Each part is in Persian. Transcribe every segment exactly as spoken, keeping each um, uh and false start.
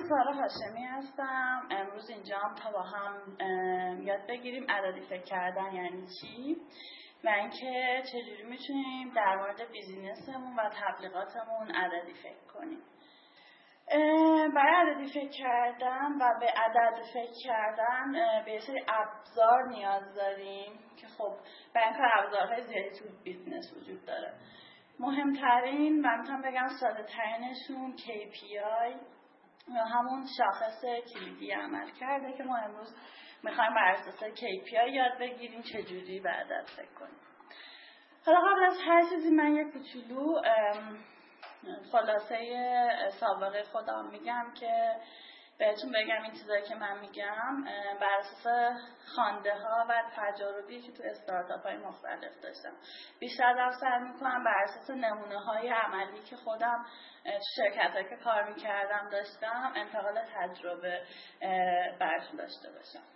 سارا هاشمی هستم. امروز اینجام تا با هم یاد بگیریم عددی فکر کردن یعنی چی و اینکه چجوری میتونیم در مورد بیزینسمون و تبلیغاتمون عددی فکر کنیم. برای عددی فکر کردن و به عدد فکر کردن به یه سری ابزار نیاز داریم که خب برای این کار ابزارهای زیادی تو بیزینس وجود داره. مهمترین و میتونم بگم ساده ترینشون کی پی آی یا همون شاخص کلیدی عمل کرده که ما امروز میخوایم بر اساس کی پی آی یاد بگیریم چجوری به عدد فکر کنیم. حالا قبل از هر چیزی من یک کوچولو خلاصه سابقه خودم میگم که بهتون بگم این چیزایی که من میگم بر اساس خوانده ها و تجاربی که تو استارتاپ های مختلف داشتم. بیشتر دارم سعی میکنم بر اساس نمونه های عملی که خودم تو شرکت هایی که کار میکردم داشتم انتقال تجربه برشون داشته باشم.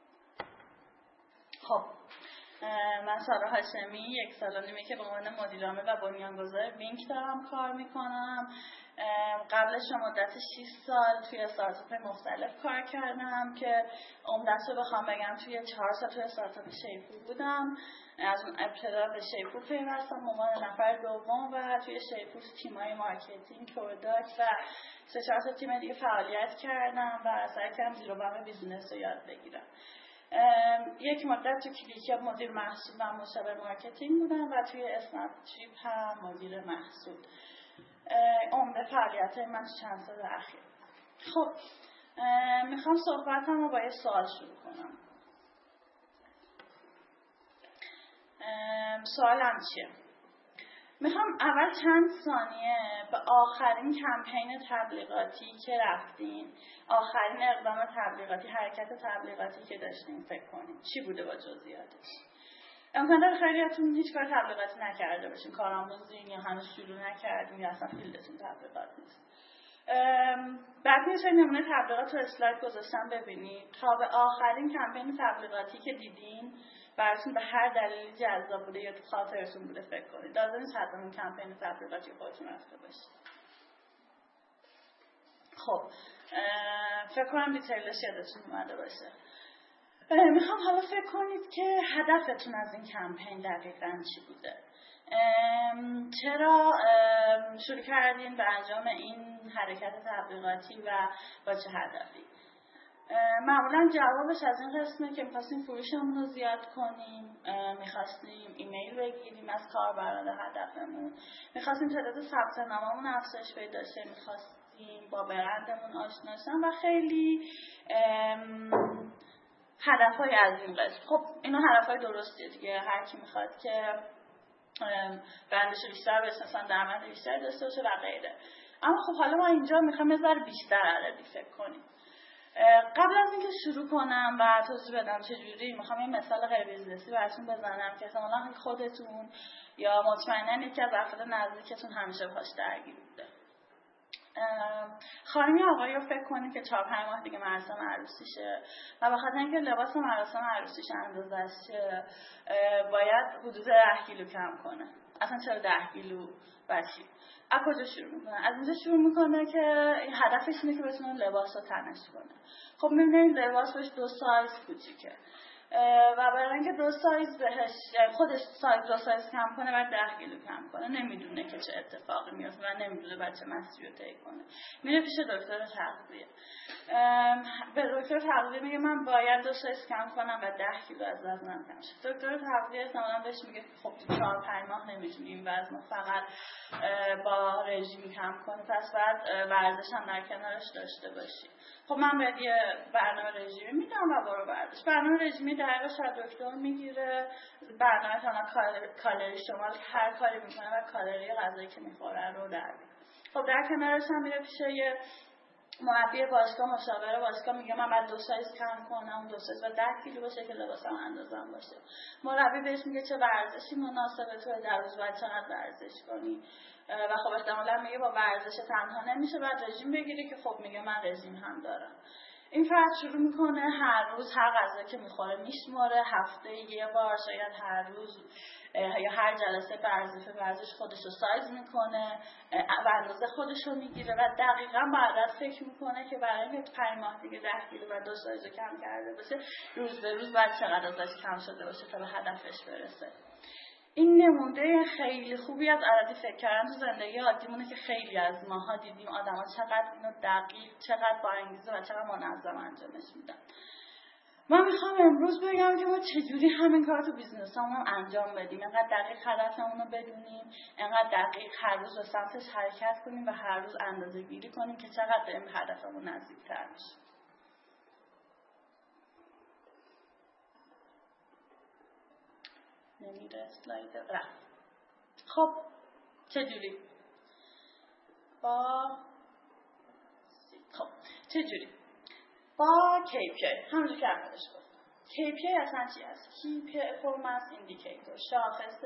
خب من سارا هاشمی یک سال و نیمه که به عنوان مدیر عامل و بنیانگذار وینک دارم کار میکنم. قبلش مدت شش سال توی استارتاپ مختلف کار کردم که عمدتش رو بخوام بگم توی چهار سال توی استارتاپ شیپور بودم. از اون ابتدا به شیپور پیوستم به عنوان نفر دوم و توی شیپور تیمای مارکتینگ، پروداکت و سه چهار تا تیم دیگه فعالیت کردم و سعی کردم زیر و بم بیزینس رو یاد بگیرم. یک مدت تو کلیک مدیر محصول و مشاور مارکتینگ بودم و توی اسنپ چیپ هم مدیر محصول. عمده فعالیت های من تو چند سال اخیر. خب میخوام صحبتم رو با یه سوال شروع کنم. سوالم چیه؟ میخوام اول چند ثانیه به آخرین کمپین تبلیغاتی که رفتین، آخرین اقدام تبلیغاتی، حرکت تبلیغاتی که داشتین فکر کنین. چی بوده با جزئیاتش؟ امکان داره خیلیاتون هیچ کار تبلیغاتی نکرده باشین، کارآموزین یا هنوز شروع نکردین یا اصلا فیلدتون تبلیغات نیست. بعد میشه نمونه تبلیغات رو اسلاید گذاشتم ببینید. تا به آخرین کمپین تبلیغاتی که دیدین براتون به هر دلیلی جذاب بوده یا تو خاطرتون بوده فکر کنید. لازم نیست حتما اون کمپین تبلیغاتی خودتون رفته باشید. خب فکر کنم دیتیلش یادتون اومده باشه. میخوام حالا فکر کنید که هدفتون از این کمپین دقیقاً چی بوده؟ چرا شروع کردین به انجام این حرکت تبلیغاتی و با چه هدفی؟ معمولا جوابش از این قسمه که میخواستیم فروشمون رو زیاد کنیم، میخواستیم ایمیل بگیریم از کاربران هدفمون، میخواستیم تعداد ثبت ناممون افزایش پیدا شه، میخواستیم با برندمون آشنا شیم و خیلی هدفهای از این قسم. خب اینا هدفهای درستیه دیگه. هر کی میخواد که برندش رو بیشتر بشناسن، درآمد بیشتر داشته باشه و غیره. اما خب حالا ما اینجا میخوام یه ذره بیشتر عددی فکر کنیم. قبل از اینکه شروع کنم و توضیح بدم چجوری، میخوام یه مثال غیر بیزنسی براتون بزنم که احتمالاً خودتون یا مطمئناً یکی از افراد نزدیکتون همیشه باهاش درگیر بوده. خانمی آقایی رو فکر کنید که چهار پنج ماه دیگه مراسم عروسیشه و بخاطر اینکه لباس مراسم عروسیش اندازشه باید حدود ده کیلو کم کنه. اصلا چرا ده کیلو بچی؟ از کجا شروع میکنه؟ از اینجا شروع میکنه که هدفش اینه که بتونه لباس رو تنش کنه. خب میبینید لباس بهش دو سایز کوچیکه و برای اینکه دو سایز بهش خودش سایز دو سایز کم کنه بعد ده کیلو کم کنه، نمیدونه که چه اتفاقی میفته و نمیدونه بچه مسیری رو طی کنه. میره پیش دکتر تغذیه. به دکتر تغذیه میگه من باید دو سایز کم کنم و ده کیلو از وزنم کم شه. دکتر تغذیه احتمالاً بهش میگه خب تو چهار پنج ماه نمیتونی این وزن فقط با رژیم کم کنی، پس بعد ورزش هم در کنارش داشته باشی. خب من باید یه برنامه رژیمی میدم و برو ورزش. برنامه رژیمی دقیقا شاید دکتر میگیره، برنامه تانا کالری شمال هر کاری میکنه و کالری غذایی که میخوره رو در میاره. خب در کنارش هم میره پیش یه مربی باشگاه، مشاور باشگاه، میگه من بعد دو سایز کم کنم، دو سایز و ده کیلو باشه که لباسم اندازم باشه. مربی بهش میگه چه ورزشی مناسبه تو، در روز باید چقدر ورزش کنی و خب احتمالا میگه با ورزش تنها نمیشه، بعد رژیم بگیری که خب میگه من رژیم هم دارم. این فرد شروع میکنه هر روز هر غذا که میخوره میشماره، هفته یه بار شاید هر روز یا هر جلسه ورزش ورزش خودش رو سایز میکنه و اندازه خودش رو میگیره و دقیقاً بعد فکر میکنه که برای اینکه پنج ماه دیگه ده کیلو و دو سایز رو کم کرده باشه روز به روز باید چقدر ازش کم شده باشه تا به هدفش برسه. این نمونه خیلی خوبی از عادی فکر کردن تو زندگی عادیمونه که خیلی از ماها دیدیم آدما چقدر اینو دقیق، چقدر با انگیزه و چقدر منظم انجامش میدن. من میخوام امروز بگم که ما چجوری همین کار تو بیزنسامون انجام بدیم، انقدر دقیق هدفمون رو بدونیم، انقدر دقیق هر روز به سمتش حرکت کنیم و هر روز اندازه گیری کنیم که چقدر داریم به هدفمون نزدیک‌تر میشیم. نمیره اسلاید رفت. خب چجوری؟ با خب چجوری؟ با کی پی آی همونجور که اولش گفتم. کی پی آی اصلا چی هست؟ کی پرفورمنس ایندیکیتور، شاخص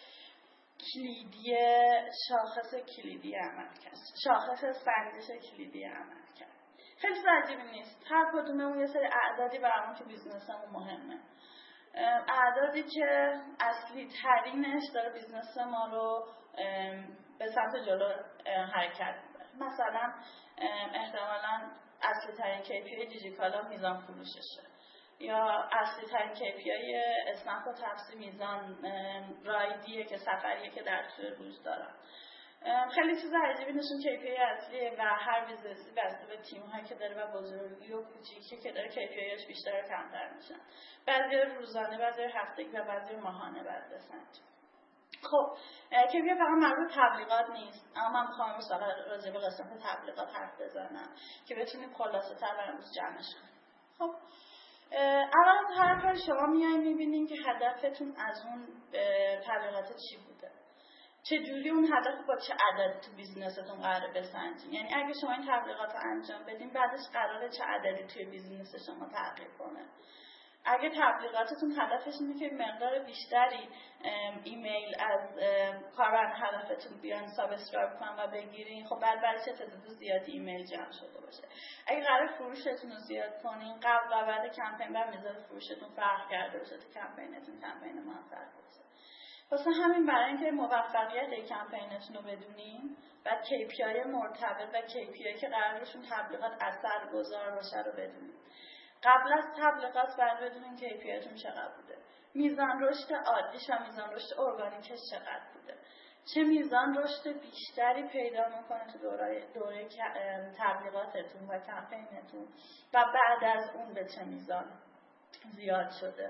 کلیدی شاخص کلیدی عملکرد، شاخص سنجش کلیدی عملکرد. خیلی عجیبی نیست. هر کدوممون یه سری اعدادی برامون تو بیزنسمون مهمه. اعدادی که اصلی ترینش داره بیزنس ما رو به سمت جلو حرکت می‌بره. مثلا احتمالاً اصلی ترین کی پی آی دیجیکالا میزان فروششه، یا اصلی ترین کی پی آی اسنپ و تپسی میزان رایدیه که سفریه که در طول روز دارن. خیلی چیز عجیبی نشون کی پی آی اصلیه و هر بیزنسی بسته به تیم‌هایی که داره و بزرگی و کوچیکی که داره کی پی آیش بیشتر و کمتر میشن. بعضی روزانه، بعضی هفتگی و بعضی ماهانه بعد بسنج. خب کی پی آی فقط مربوط تبلیغات نیست، اما من می‌خوام امروز راجع به قسمت تبلیغات حرف بزنم که بتونیم خلاصه‌تر برای امروز جمعش کنیم. خب اول از هر کار شما میایین میبینین که هدفتون از اون تبلیغات چی بوده، چجوری اون هدف با چه عددی تو بیزنستون قراره بسنجین. یعنی اگه شما این تبلیغات رو انجام بدین بعدش قراره چه عددی توی بیزنس شما تغییر کنه. اگه تبلیغاتتون هدفش اینه که مقدار بیشتری ایمیل از کاربران هدفتون بیان سابسکرایب کنن و بگیرین، خب بعد برای چه تعداد زیادی ایمیل جمع شده باشه. اگه قرار فروشتون رو زیاد کنین، قبل و بعد کمپین بر میزان فروشتون فرق کرده باشه تا کمپینتون کمپین موفق باشه. واسه همین برای اینکه موفقیت کمپینتون رو بدونین، بعد کی پی آی مرتبط و کی پی آی که قرارشون تبلیغات اثرگذار باشه رو بدونین. قبل از تبلیغات باید بدونین کی پی آیتون چقدر بوده، میزان رشد عادیش و میزان رشد ارگانیکش چقدر بوده، چه میزان رشد بیشتری پیدا میکنه تو دوره دوره تبلیغاتتون و کمپینتون و بعد از اون به چه میزان زیاد شده،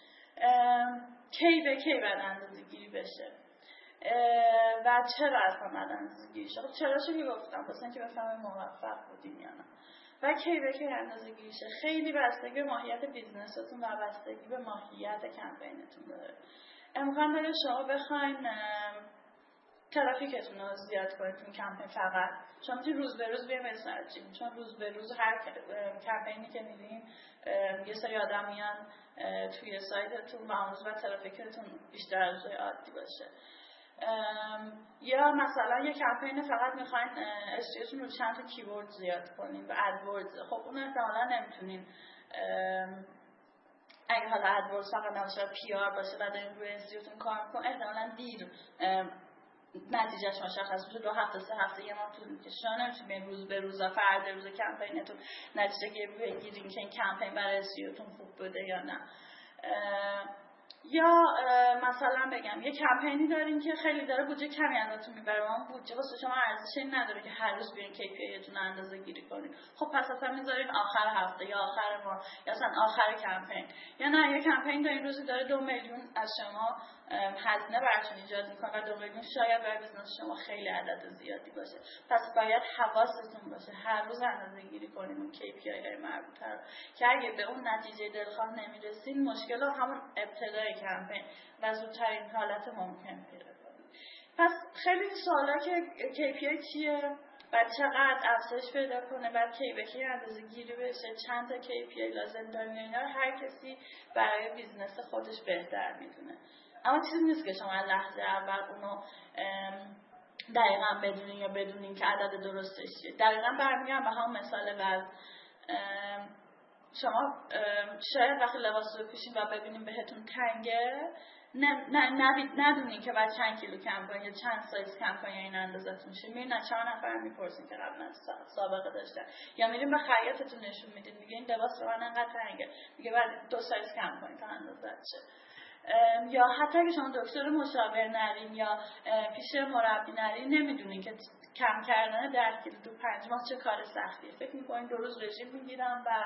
کی به کی باید اندازه گیری بشه و چرا اصلا باید اندازه گیری شه. چرا چه که گفتم واسه اینکه بفهمیم موفق بودیم یا نه. و کی به کی اندازه گیری شه خیلی بستگی به ماهیت بیزنستون و بستگی به ماهیت کمپینتون داره. امکان داره شما بخواین ترافیکتون رو زیاد کنید تو کمپین، فقط شما میتونید روز به روز بیاین بسنجین، چون روز به روز هر کمپینی که میرین یه سری آدم میان توی سایتتون و اون روز باید ترافیکتون بیشتر از روز عادی باشه. یا مثلا یه کمپین فقط میخواین استیتون رو چند تا کیورد زیاد کنین و ادوردز، خب اون احتمالا نمیتونین اگه حالا ادوردز فقط نمیشه پی آر باشه و دارین روی استیتون کار میکنین احتمالا دیر نتیجهش مشخص میشه، دو هفته سه هفته یه ماه طول میکشه. شما نمیتونین روز به روز و فرد روز کمپینتون نتیجه بگیرین که این کمپین برای استیتون خوب بوده یا نه. یا مثلا بگم یه کمپینی دارین که خیلی داره بودجه کمی ازتون میبره، اون بودجه واسه شما ارزش این نداره که هر روز بیاین کی پی آیتون رو اندازه گیری کنین. خب پس اصلا میذارین آخر هفته یا آخر ماه یا اصلا آخر کمپین. یا نه یه کمپین دارین روزی داره دو میلیون از شما هزینه براتون ایجاد میکنه و دو میلیون شاید برای بیزنس شما خیلی عدد زیادی باشه. پس باید حواستون باشه هر روز اندازه گیری کنین اون کی پی آی مربوطه رو که اگه به اون نتیجه دلخواه نمیرسین مشکل همون ابتدای کمپین و زودترین حالت ممکن پیدا کنید. پس خیلی سوالا که کی پی آی چیه، بعد چقدر افزایش پیدا کنه، بعد کی به کی اندازه گیری بشه، چند تا کی پی آی لازم دارین، اینا رو هر کسی برای بیزنس خودش بهتر میدونه. اما چیزی نیست که شما لحظه اول اونو دقیقاً بدونین یا بدونین که عدد درستش چیه. دقیقاً برمیگردم به همون مثال وزن. شما شاید وقتی لباس رو بپوشین و ببینین بهتون تنگه ندونین که بعد چند کیلو کم کنین یا چند سایز کم کنین یا این اندازتون شه. میرین از چهار نفر میپرسین که قبلا سابقه داشتن، یا میرین به خیاطتون نشون میدین میگه این لباس رو من انقدر تنگه، میگه بعد دو سایز کم کنین تا اندازت شه. یا حتی اگه شما دکتر مشاور نرین یا پیش مربی نرین نمیدونین که کم کردن ده کیلو تو پنج ماه چه کار سختیه. فکر میکنین دو روز رژیم میگیرم و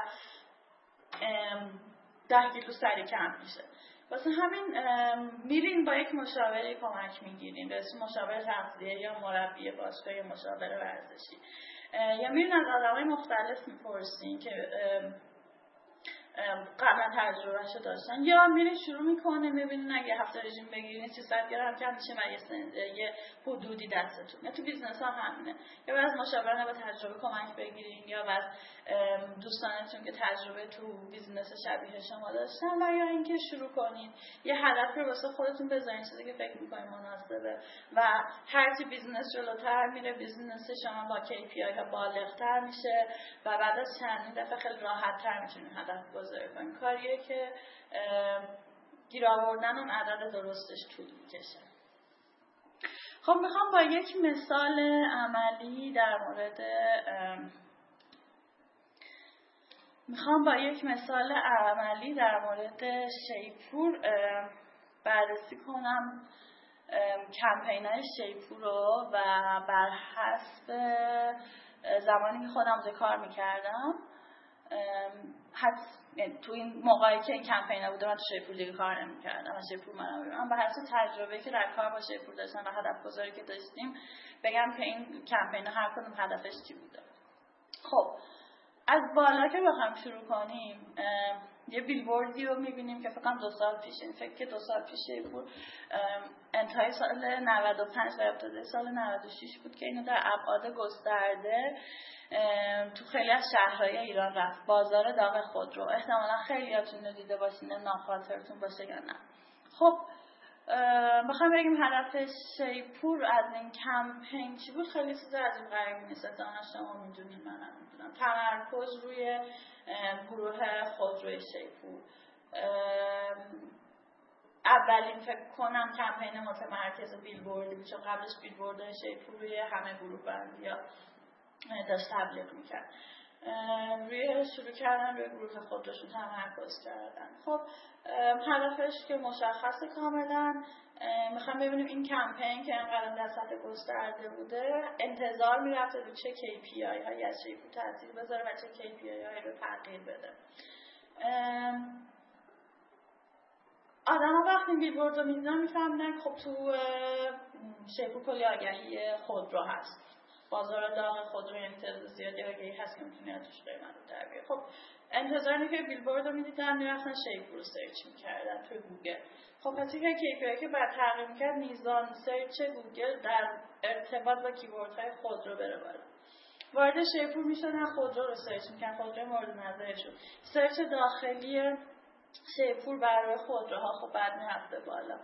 ده کیلو سریع کم میشه. واسه همین میرین با یک مشاوری کمک میگیرین، به اسم مشاور تغذیه یا مربی باشگاه یا مشاور ورزشی، یا میرین از آدمای مختلف میپرسین که قبلا تجربهشو داشتن، یا میرین شروع میکنه میبینین اگه هفته رژیم بگیرین سیصد گرم کم میشه و یه, یه حدودی دستتون. یا تو بیزنس ها همینه، یا از مشاوران با تجربه کمک بگیرین، یا از دوستانتون که تجربه تو بیزنس شبیه شما داشتن، و یا اینکه شروع کنین یه هدف رو واسه خودتون بذارین، چیزی که فکر میکنین مناسبه و هرچی بیزنس جلوتر میره بیزنس شما با کی پی آی ها بالغتر میشه و بعد از چندین دفعه خیلی راحت تر میتونین هدف گذاری کنین. کاریه که گیر آوردن اون عدد درستش طول میکشه. خب میخوام با یک مثال عملی در مورد میخوام با یک مثال عملی در مورد شیپور بررسی کنم کمپینای شیپور رو و بر حسب زمانی که خودم اونجا کار میکردم، تو این موقعی که این کمپینا بوده من تو شیپور دیگه کار نمی‌کردم و شیپور منم می‌رم و حسب تجربه‌ای که در کار با شیپور داشتم و هدف گذاری که داشتیم بگم که این کمپینا هر کدوم هدفش چی بوده. خب از بالا که بخوام شروع کنیم یه بیلبوردی رو می‌بینیم که فکر کنم دو سال پیش، این فکر که دو سال پیش شیپور انتهای سال نود و پنج و ابتدای سال نود و شش بود که اینو در ابعاد گسترده تو خیلی از شهرهای ایران رفت. بازار داغ خودرو، احتمالا خیلیاتون رو دیده باشین، ناخاطرتون باشه یا نه. خب بخوام بگیم هدف شیپور از این کمپین چی بود، خیلی چیز عجیب غریبی نیست، احتمالا شما میدونین منم میدونم. تمرکز روی گروه خودروی شیپور، اولین فکر کنم کمپین متمرکز بیلبوردی بود، چون قبلش بیلبورد شیپور روی همه گروه بندی ها داشت تبلیغ میکرد. روی شروع کردن روی گروه خودروشون تمرکز کردن. خب هدفش که مشخصه کاملا، میخوام ببینیم این کمپین که اینقدر در سطح گسترده بوده انتظار میرفته رو چه کی پی آی هایی از شیپور تاثیر بذاره و چه کی پی آی هایی رو تغییر بده. آدم ها وقتی بیلبورد رو میدونن میفهمن خب تو شیپور کلی آگهی خودرو هست، بازار داغ خودرو یعنی تعداد زیادی آگهی هست که میتونه توش قیمت رو در بیاره. خب انتظار اینه که بیلبورد رو میدیدن میرفتن شیپور رو سرچ میکردن توی گوگل. خب پس یک کی پی آی که بعد تغییر میکرد میزان سرچ گوگل در ارتباط با کیوردهای خودرو بره بالا. وارد شیپور میشدن خودرو رو سرچ میکردن، خودرو مورد نظرشون. سرچ داخلی شیپور برای خودروها خب بعد میرفته بالا.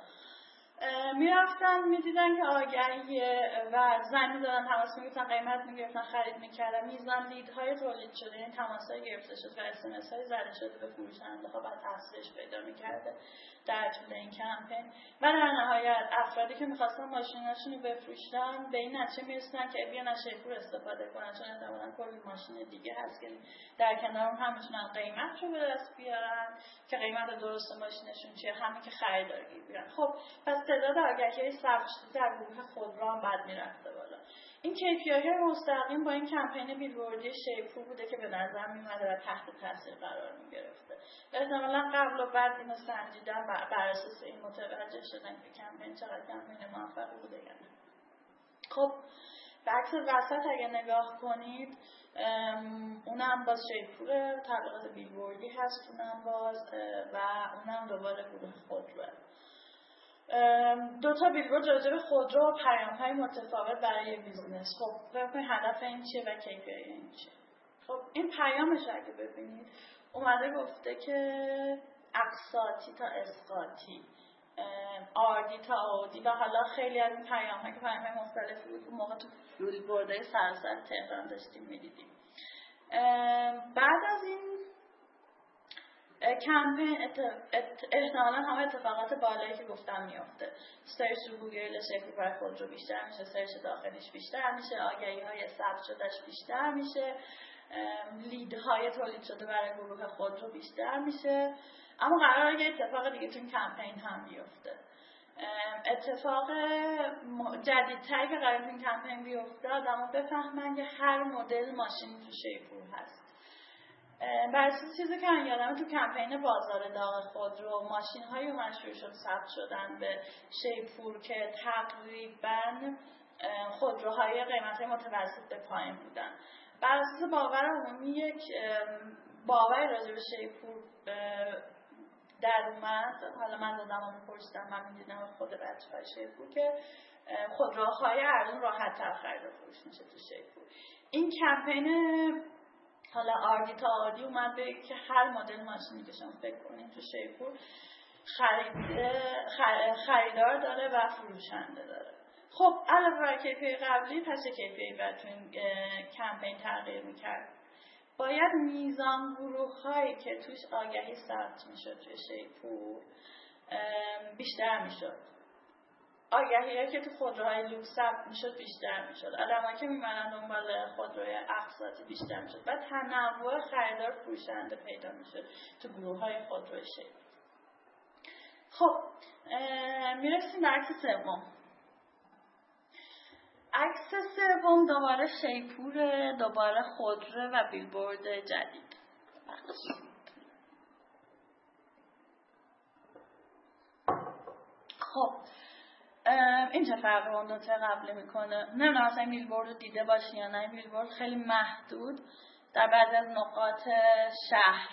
میرفتن میدیدن که آگهی و زنگ می‌زدن، تماس می‌گرفتن، قیمت می‌گرفتن، خرید می‌کردن. میزان لیدهای تولید شده، این تماس‌های گرفته شده و اس ام اس های زده شده به فروشنده‌ها بعد افزایش پیدا می‌کرده در طول این کمپین. و در نهایت افرادی که می‌خواستن ماشیناشون رو بفروشن به این نتیجه می‌رسیدن که بیان از شیپور استفاده کنن، چون احتمالاً کلی ماشین دیگه هست که در کنار اون هم می‌تونن قیمت رو به دست بیارن که قیمت درست ماشینشون چیه، همین که خریدارگیر بیارن. خب پس تعداد آگهی‌های ثبت شده در گروه خودرو هم بعد میرفته بالا. این کی پی آی مستقیم با این کمپین بیلبوردی شیپور بوده که به نظر میومده و تحت تاثیر قرار میگرفته. احتمالاً قبل و بعد اینو سنجیدن و بر اساس این متوجه شدن که کمپین چقدر کمپین موفقی بوده یا نه. خب به عکس وسط اگه نگاه کنید اونم باز شیپور، تبلیغات بیلبوردی هست اونم باز و اونم دوباره گروه خودروه. دو تا بیلبورد راجع به خودرو و پیام‌های متفاوت برای بیزینس. خب ببینید هدف این چیه و کی پی آی این چیه. خب این پیامش اگه ببینید اومده گفته که اقساطی تا اسقاطی، آردی تا آودی و حالا خیلی از این پیام‌ها که پیام‌های مختلفی بود اون موقع تو بیلبوردهای سراسر تهران داشتیم می‌دیدیم. بعد از این کمپین احتمالاً هم اتفاقات بالایی که گفتم میفته. سرچ رو گوگل شکلی برای خودرو بیشتر میشه، سرچ داخلیش بیشتر میشه، آگهی های ثبت شدهش بیشتر میشه، لیدهای تولید شده برای گروه خودرو بیشتر میشه. اما قراره یه اتفاق دیگه تو کمپین هم بیفته. اتفاق جدیدتری که قراره تو این کمپین بیفته، آدم‌ها بفهمن که هر مدل ماشین تو شیپور هست. بر اساس چیزی که من یادمه تو کمپین بازار داغ خودرو ماشین های مشهور شد ثبت شدن به شیپور که تقریبا خودروهای قیمت های متوسط به پایین بودن. بر اساس باور عمومی یک باور راجع به شیپور در اومد. حالا من دادم و میپرسیدم، من میدیدم خود بچه های شیپور که خودروهای ارزون راحت تر خرید و فروش میشه تو شیپور. این کمپین حالا آردی تا آردی اومد به که هر مدل ماشینی که شما فکر کنید تو شیپور خریده خریدار داره و فروشنده داره. خب علاوه بر کیفی قبلی، پس کیفی بعد تو این کمپین تغییر میکرد. باید میزان گروه هایی که توش آگهی ثبت میشد توی شیپور بیشتر میشد. آگهی هایی که تو خودروهای لوکس ثبت میشد بیشتر میشد. آدمایی که میمونن دنبال خودروی اقساطی بیشتر میشد. و تنوع خریدار فروشنده پیدا میشد تو گروه های خودروی شیپور. خب میرسیم به عکس سوم. عکس سوم دوباره شیپور، دوباره خودرو و بیلبورد جدید. خب این چه فرقی با اون دو تا قبلی میکنه؟ نمیدونم اصلا این بیلبورد رو دیده باشی یا نه. این بیلبورد خیلی محدود در بعضی از نقاط شهر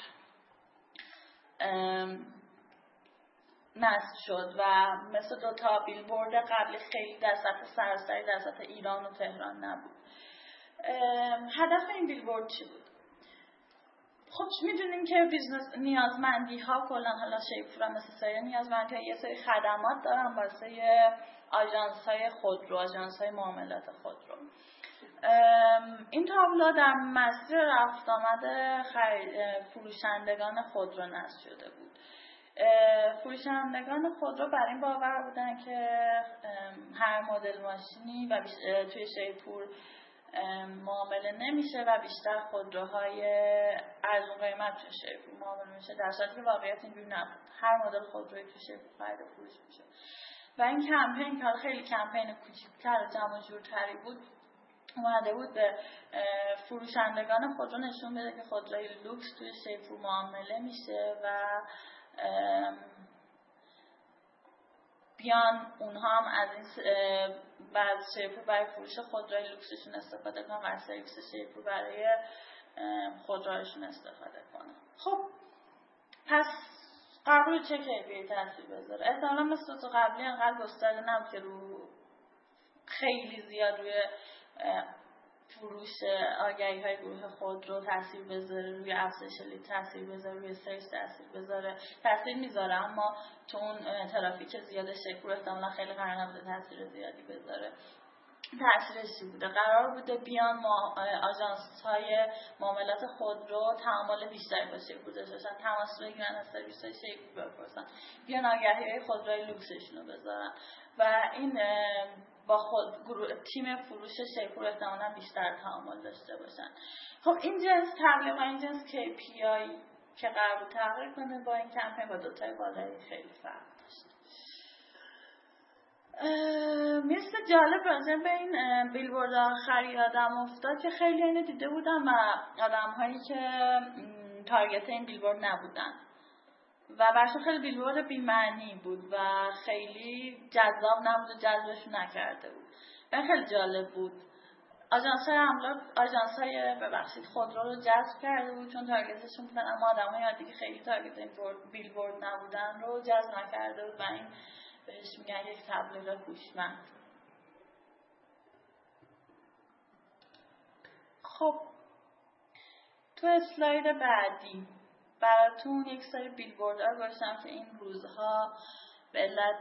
نصب شد و مثل دو تا بیلبورد قبلی خیلی در سطح سراسری در سطح ایران و تهران نبود. هدف این بیلبورد چی بود؟ خب میدونیم که بیزنس نیازمندی ها کلا حالا شیپور هم مثل سری نیازمندی ها یه سری خدمات دارن واسه آژانس های خودرو، آژانس های معاملات خودرو. این تابلو در مسیر رفت آمد فروشندگان خودرو نصب شده بود. فروشندگان خودرو بر این باور بودن که هر مدل ماشینی و توی شیپور معامله نمیشه و بیشتر خودروهای ارزون قیمت توی شیپور معامله میشه، در صورتی که واقعیت اینجوری نبود. هر مدل خودروی توی شیپور خرید و فروش میشه. و این کمپین که خیلی کمپین کوچیک‌تر و جمع جورتری بود، اومده بود به فروشندگان خودرو نشون بده که خودروی لوکس توی شیپور معامله میشه و بیان اونها هم از این بعض شیپور برای فروش خودروی لوکسشون استفاده کنن و از سرویس شیپور برای خودروهاشون استفاده کنن. خب پس قرار چه کیفیتی تاثیر بذاره؟ احتمالاً مثل تو قبلی انقدر گسترده نبود که رو خیلی زیاد روی فروش آگهی های گروه خودرو تاثیر بذاره، روی افزایش لید تاثیر بذاره، روی سرچ تاثیر بذاره. تاثیر میذاره، اما تو اون ترافیک زیاد شیپور احتمالاً خیلی قرار نبوده تاثیر زیادی بذاره. تاثیرش چی بوده؟ قرار بوده بیان ما آژانس های معاملات خودرو تعامل بیشتری با شیپور داشته باشن، تماس بگیرن از سرویس های شیپور بپرسن، بیان آگهی های خودروی لوکسشون رو بذارن و این با خود گروه تیم فروش شیپور احتمالاً بیشتر تعامل داشته باشن. خب این جنس تبلیغ و این جنس کی پی آی که قرار بود تغییر کنه با این کمپین با دوتای بالایی خیلی فرق داشت. مثل جالب راجع به این بیلبورد آخری یادم افتاد که خیلی اینو دیده بودم و آدم هایی که تارگت این بیلبورد نبودن و برشون خیلی بیلبورد بی‌معنی بود و خیلی جذاب نبود و جذبشون نکرده بود. و خیلی جالب بود. آژانس های املاک، آژانس های ببخشید خودرو رو جذب کرده بود چون تارگتشون بودن، اما آدم های عادی که خیلی تارگت این بیلبورد نبودن رو جذب نکرده بود و این بهش میگن یک تبلیغ هوشمند. خب تو اسلاید بعدی براتون یک سری بیلبوردها گذاشتم که این روزها به علت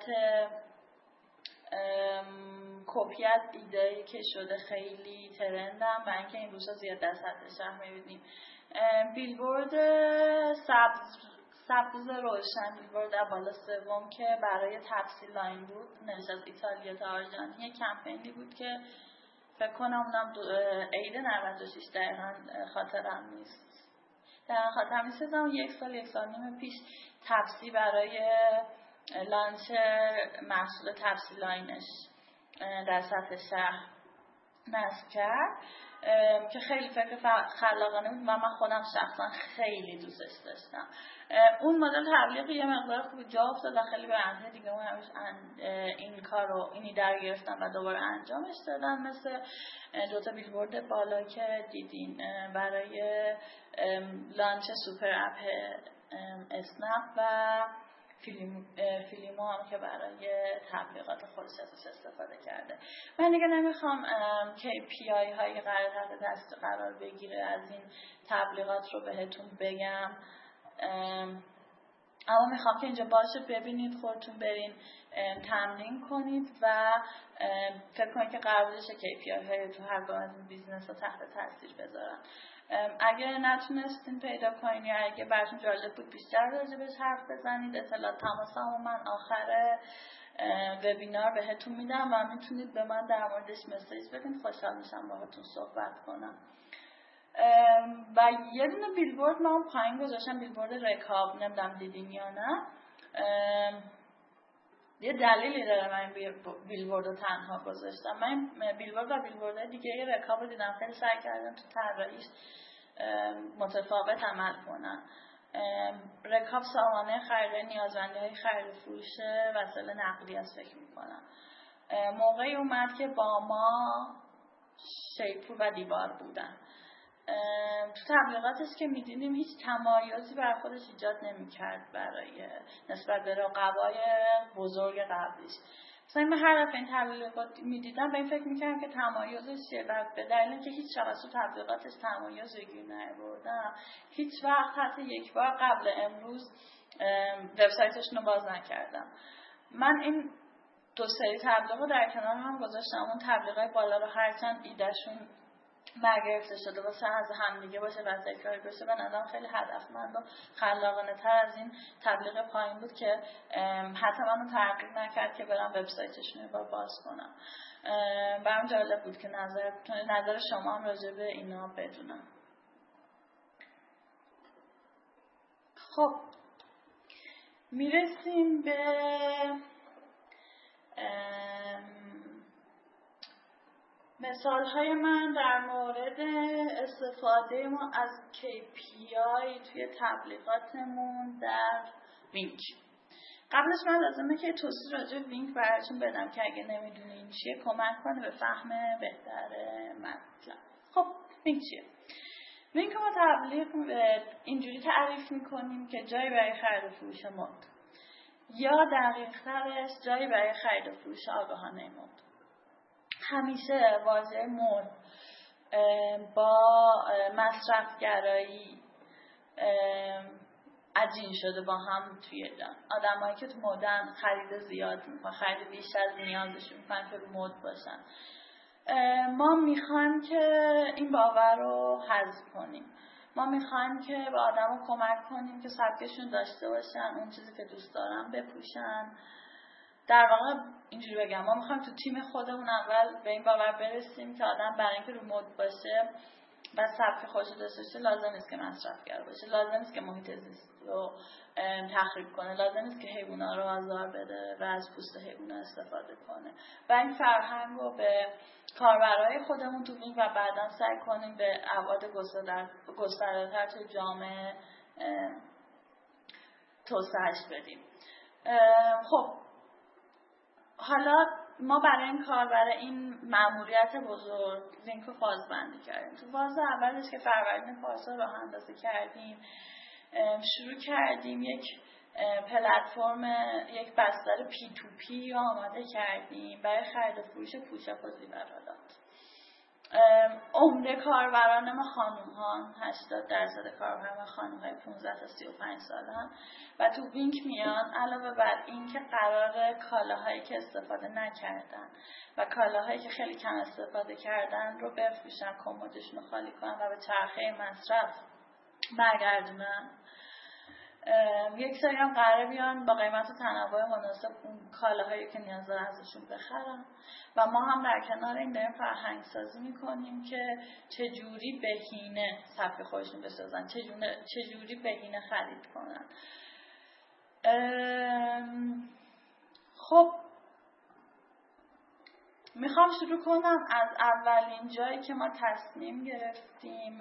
کپی از ایده‌ای که شده خیلی ترندن و اینکه این روزها زیاد در سطح شهر می‌بینیم. بیلبورد سبز سبز روشن بیلبورد در بالا سوم که برای تپسی لاین بود، نوشته از ایتالیا تا آرژانتین. یک کمپینی بود که فکر کنم اونم عید نود و شش دقیقا خاطرم نیست. در خاطرم نیست زمان یک سال یک سال نیم پیش تپسی برای لانچ محصول تپسی لاینش در سطح شهر نصب کرد که خیلی فکر خلاقانه بود و من خودم شخصا خیلی دوستش داشتم. اون مدل تبلیغ یه مقدار خوب جا افتاد و خیلی برنده دیگه اون همیش این کار رو اینی در گرفتن و دوباره انجامش دادن، مثل دوتا بیلبورد بالا که دیدین برای لانچ سوپر اپ اسنپ و فیلم فیلمو هم که برای تبلیغات خودش ازش استفاده کرده. من دیگه نمیخوام کی پی آی هایی قرار تحت دست قرار بگیره از این تبلیغات رو بهتون بگم، اما میخوام که اینجا باشه ببینید، خودتون برین تمرین کنید و فکر کنید که قرار بوده کی پی آی های تو هر کدوم از این بیزنس رو تحت تاثیر بذارن. اگه نتونستین پیدا کنین یا اگه براتون جالب بود بیشتر راجع بهش حرف بزنید، اطلاعات تماسمو من آخر وبینار بهتون میدم و میتونید به من در موردش مسیج بدین، خوشحال میشم باهاتون صحبت کنم. و یه دونه بیلبورد من پایین گذاشتم، بیلبورد رکاب، نمیدونم دیدین یا نه. یه دلیلی داره من بیلبورد رو تنها گذاشتم. من بیلبورد و بیلبورد دیگه رکاب رو دیدم، خیلی سعی کردم تو طراحیش متفاوت عمل کنن. رکاب سامانه خرید نیازمندی های خرید فروش وسایل نقلیه است فکر میکنم. موقعی اومد که با ما شیپور و دیوار بودن. تو تبلیغاتش که میدیدیم هیچ تمایزی بر خودش ایجاد نمیکرد برای نسبت به رقبای بزرگ قبلیش. مثلا من هر دفعه این تبلیغات میدیدم به این فکر میکردم که تمایزش چیه و به دلیل اینکه هیچ وقت تو تبلیغاتش تمایز گیر نیاوردم، هیچ وقت حتی یک بار قبل امروز وبسایتشون رو باز نکردم. من این دو سری تبلیغ رو در کنار هم گذاشتم. اون تبلیغای بالا رو هرچند ایدهشون برگرفته شده واسه از هم دیگه باشه و تکراری بشه، به نظرم خیلی هدفمند و خلاقانه تر از این تبلیغ پایین بود که حتی منو ترغیب نکرد که برم وبسایتشون رو باز کنم. برام جالب بود که نظر نظر شما هم راجع به اینا بدونم. خب میرسیم به مثال های من در مورد استفاده ما از کی پی آی توی تبلیغاتمون در وینک. قبلش من لازمه که توضیح راجع به وینک براتون بدم که اگه نمیدونین چیه کمک کنه به فهم بهتر مطلب. خب وینک چیه؟ وینک ما تبلیغ اینجوری تعریف میکنیم که جایی برای خرید و فروش مد، یا دقیق ترش جایی برای خرید و فروش آگاهانه مد. همیشه واژه مد با مصرفگرایی عجین شده با هم توی ایران. آدمایی که تو مدن خرید زیاد میکنن، خرید بیش از نیازشون میکنن که رو مد باشن. ما میخوایم که این باور رو حذف کنیم. ما میخوایم که به آدما کمک کنیم که سبکشون داشته باشن، اون چیزی که دوست دارن بپوشن. در واقع اینجوری بگم، ما میخوایم تو تیم خودمون اول به این باور برسیم که آدم برای اینکه رو مد باشه و سبک خودش داشته باشه لازم نیست که مصرفگر باشه، لازم نیست که محیط زیست رو تخریب کنه، لازم نیست که حیونا رو آزار بده و از پوست حیونا استفاده کنه. و این فرهنگ رو به کاربرای خودمون تو وینک و بعدا سعی کنیم به ابعاد گسترده‌تر توی جامعه توسعهش بدیم. خب حالا ما برای این کار، برای این مأموریت بزرگ وینک رو فازبندی کردیم. تو فاز اولش که فروردین پارسال راه اندازی کردیم، شروع کردیم یک پلتفرم، یک بستر پی تو پی رو آماده کردیم برای خرید و فروش پوشاک و زیورالات. عمده کاربران ما خانوم ها، هشتاد درصد کاربران ما خانوم های پانزده تا سی و پنج سالن و تو وینک میان. علاوه بر این که قرار کالاهایی که استفاده نکردن و کالاهایی که خیلی کم استفاده کردن رو بفروشن، کمدشون رو خالی کنن و به چرخه مصرف برگردونن. یک سری هم قراره بیان با قیمت و تنوع مناسب اون کالاهایی که نیاز دارن ازشون بخرن و ما هم در کنار این داریم فرهنگ سازی میکنیم که چجوری بهینه سبک خودشون بسازن، چجوری بهینه خرید کنن. خب میخوام شروع کنم از اولین جایی که ما تصمیم گرفتیم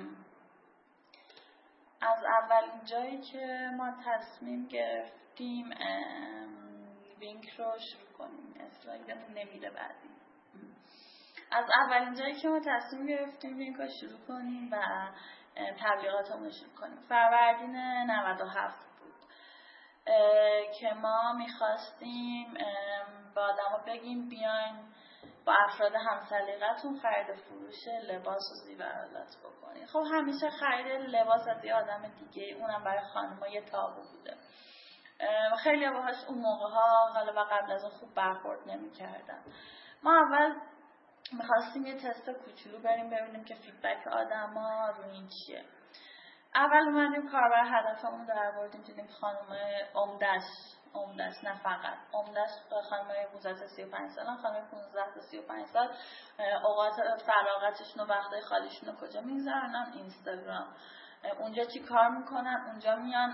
از اولین جایی که ما تصمیم گرفتیم وینک رو شروع کنیم. اسلاید نمیره بعدی. از اولین جایی که ما تصمیم گرفتیم وینک رو شروع کنیم و تبلیغاتمون رو شروع کنیم فروردین نود و هفت بود که ما میخواستیم با آدم ها بگیم بیاین با افراد همسلیقتون خرید فروش لباس و زیورالات بکنید. خب همیشه خرید لباس از یه آدم دیگه، اونم برای خانم‌ها یه تابو بوده. خیلی باهاش اون موقع‌ها حالا و قبل از اون خوب برخورد نمی‌کردن. ما اول می‌خواستیم یه تست کوچولو بریم ببینیم که فیدبک آدم‌ها روی این چیه. اول اومدیم کاربر هدفمون رو درآوردیم، دیدیم خانم‌های عمده‌اش عمده‌اش نه فقط عمده‌اش خانم‌های حدود سی و پنج سالن، خانم‌های پانزده تا سی و پنج سال اوقات فراغتشون و وقتای خالیشون رو کجا می‌گذرونن؟ اینستاگرام. اونجا چی کار میکنن؟ اونجا میان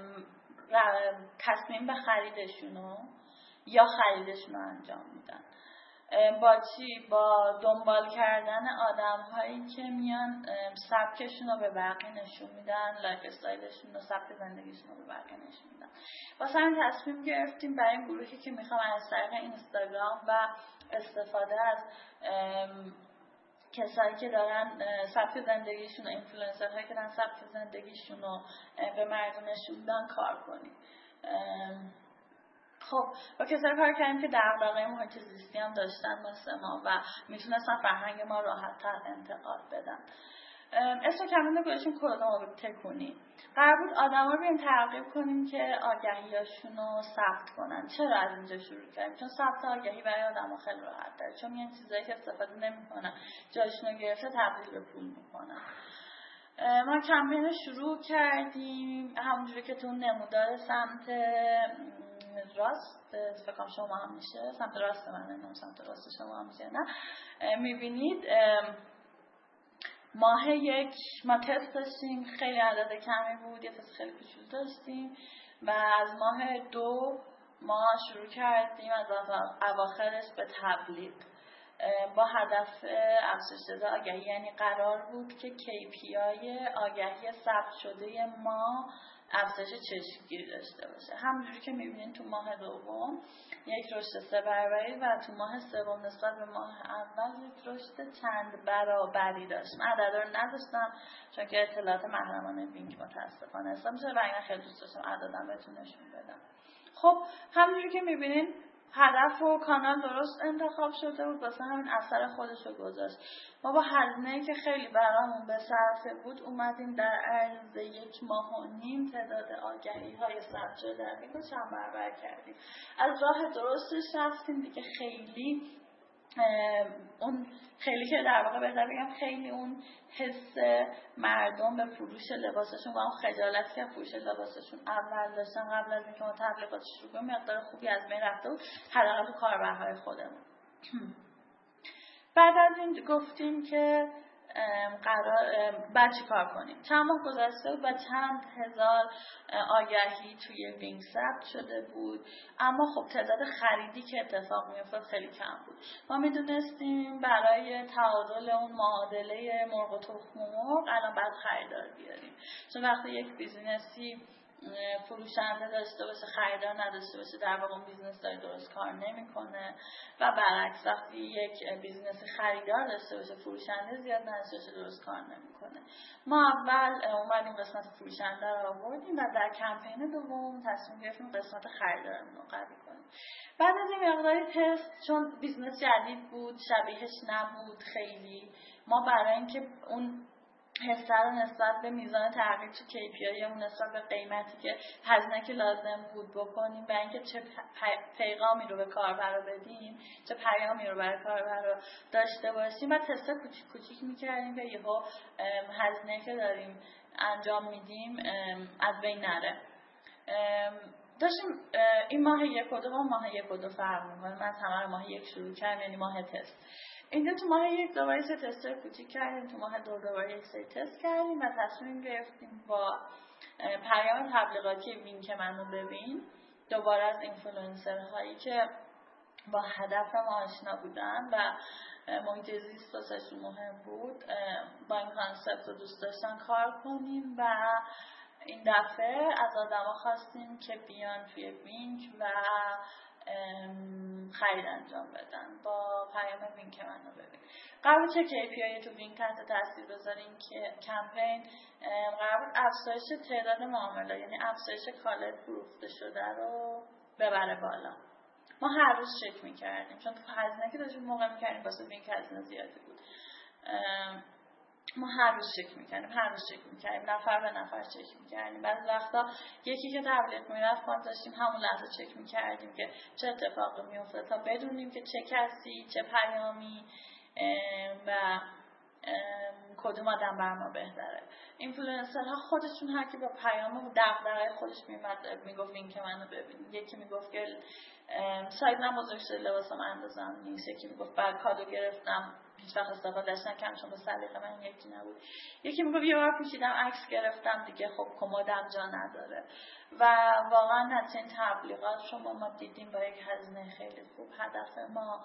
تصمیم به خریدشونو یا خریدشونو انجام میدن. با چی؟ با دنبال کردن آدم هایی که میان سبکشون رو به بقیه نشون میدن، لایف استایلشون رو، سبک زندگیشون رو به بقیه نشون میدن. واسه همین تصمیم گرفتیم برای این گروهی که میخوام از طریق اینستاگرام و استفاده از کسایی که دارن سبک زندگیشون و اینفلوئنسرهایی که دارن سبک زندگیشون رو به مردم نشون میدن کار کنیم. خب با کسایی کار کردیم که دغدغه محیط زیستی هم داشتن مثل ما و میتونستن فرهنگ ما راحت تر انتقال بدن. اسم کمین رو بهشون کدوم رو تکونیم. قرار بود آدم ها رو بیاییم ترغیب کنیم که آگهیاشون رو ثبت کنن. چرا از اینجا شروع کردیم؟ چون ثبت آگهی برای آدم ها خیلی راحت داره، چون میان چیزایی که استفاده نمی کنن جاشون رو گرفته تبدیل به پول میکنن. ما کمپین رو شروع کردیم همونجوری که تو نمودار سمت راست فکرم شما هم میشه، سمت راست من نمیم سمت راست شما هم میشه نه میبینید. ماه یک ما تست داشتیم، خیلی عدد کمی بود، یه تست خیلی کوچولو داشتیم و از ماه دو ما شروع کردیم از اواخرش به تبلیغ با هدف افزایش آگهی. یعنی قرار بود که کی پی آی آگهی ثبت شده ما افزایش چشمگیری داشته باشه. همونجوری که میبینید تو ماه دوم یک رشد سه برابری و تو ماه سوم نسبت به ماه اول یک رشد چند برابری داشت. من عددا رو نداشتم چون که اطلاعات محرمانه وینک متاسفانه هستم میشه و اینا خیلی دوست داشتم عددا بهتون نشون بدم. خب همونجوری که میبینید هدف و کانال درست انتخاب شده بود، واسه همین اثر خودش رو گذاشت. ما با هزینه‌ای که خیلی برامون به صرفه بود اومدیم در عرض یک ماه و نیم تعداد آگهی های ثبت شده در وینک رو چند برابر کردیم. از راه درستش رفتیم دیگه. خیلی اون خیلی که در واقع بهتر بگم خیلی اون حس مردم به فروش لباسشون و اون خجالتی که فروش لباسشون اول داشتن قبل از اینکه ما تبلیغات شروع کنیم مقدار خوبی از بین رفته بود، حداقل تو کاربرهای خودمون. بعد از این گفتیم که قرار بعد چی کار کنیم. چند ماه گذشته بود و چند هزار آگهی توی وینک ثبت شده بود، اما خب تعداد خریدی که اتفاق میافتاد خیلی کم بود. ما میدونستیم برای تعادل اون معادله مرغ و تخم مرغ الان باید خریدار بیاریم، چون وقتی یک بیزینسی فروشنده داشته باشه خریدار نداشته باشه در واقع اون بیزنس داره درست کار نمیکنه و برعکس وقتی یک بیزنس خریدار داشته باشه فروشنده زیاد نداشته باشه درست کار نمیکنه. ما اول اومدیم قسمت فروشنده رو آوردیم و در کمپین دوم تصمیم گرفتیم قسمت خریدارمون رو قوی کنیم. بعد از این مقداری تست، چون بیزنس جدید بود شبیهش نبود خیلی، ما برای اینکه اون حسه رو نسبت به میزان تغییر تو کی پی آی اون نسبت به قیمتی که هزینه که لازم بود بکنیم و اینکه چه پیغامی رو به کاربر بدیم، چه پیامی رو برای کاربر داشته باشیم و تست کوچیک کوچیک می‌کردیم که یهو هزینه که داریم انجام میدیم از بین نره. داشتیم این ماه یک و دو با ماه یک و دو فرق می‌کنه. من همه رو ماه یک شروع کردم، یعنی ماه تست. اینجا تو ماه یک دوباره سه تست کوچیک کردیم، تو ماه دو دوباره یک سری تست کردیم و تصمیم گرفتیم با پیام تبلیغاتی وینک منو ببین دوباره از اینفلوئنسرهایی که با هدف ما آشنا بودن و محیط زیست واسهشون مهم بود با این کانسپت رو دوست داشتن کار کنیم و این دفعه از آدما خواستیم که بیان توی وینک و خرید انجام بدن با پیام وینک منو ببین. قرار چه کی پی آی تو وینک تحت تاثیر بذاریم که کمپین قرار افزایش تعداد معامله، یعنی افزایش کالای فروخته شده رو ببره بالا. ما هر روز چک می‌کردیم چون تو هزینه که داشتیم موقع می‌کردیم واسه وینک هزینه زیادی بود. ما هر روز چک می‌کردیم، هر روز چک می‌کردیم، نفر به نفر چک می‌کردیم. بعضی وقتا یکی که تبلیغ می‌رفت ما داشتیم همون لحظه چک می‌کردیم که چه اتفاقی می‌افته تا بدونیم که چه کسی، چه پیامی و کدوم آدم بر ما بهتره. اینفلوئنسرها خودشون هر کی با پیام و دغدغه خودش میومد میگفت این که منو ببین. یکی میگفت که سایت من بزرگ شده لباسم اندازم نیست، یکی میگفت بعد کادو گرفتم هیچ وقت استفادهش نکردم چون با سلیقه من یکی نبود، یکی میگفت یه بار پوشیدم عکس گرفتم دیگه خب کمدم جا نداره. و واقعا نتیجه این تبلیغات شما ما دیدیم با یک هزینه خیلی خوب هدف ما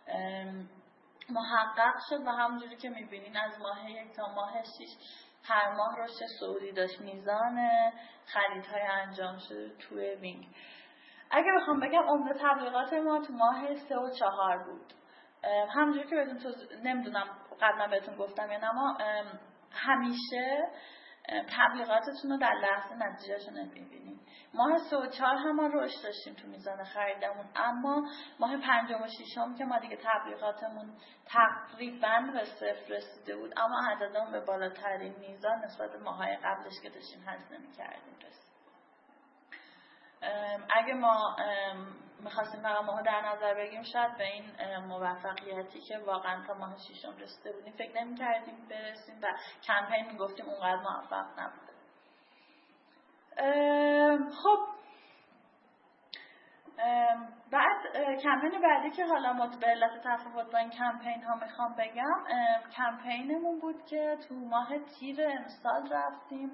محقق شد و همونجوری که میبینین از ماه یک تا ماه شیش هر ماه رشد صعودی داشت میزان خریدهای انجام شده توی وینک. اگه بخوام بگم عمده تبلیغات ما تو ماه سه و چهار بود. همونجوری که بهتون تو نمیدونم قبلا بهتون گفتم یا نه، ما همیشه تبلیغاتتون رو در لحظه نتیجهشو نمیبینیم. ماه سه و چهار هم ما رشد داشتیم تو میزان خریدمون، اما ماه پنجم و ششم که ما دیگه تبلیغاتمون تقریبا به صفر رسیده بود، اما عددمون به بالاترین میزان نسبت به ماهای قبلش که داشتیم هزینه میکردیم رسید. اگه ما میخواستیم فقط ماه در نظر بگیریم شاید به این موفقیتی که واقعا تا ماه ششم رسیده بودیم فکر نمی کردیم برسیم و کمپین میگفتیم اونقدر موفق نبوده. خب بعد کمپین بعدی که حالا ما به علت تفاوت با این کمپین ها میخوام بگم کمپینمون بود که تو ماه تیر امسال رفتیم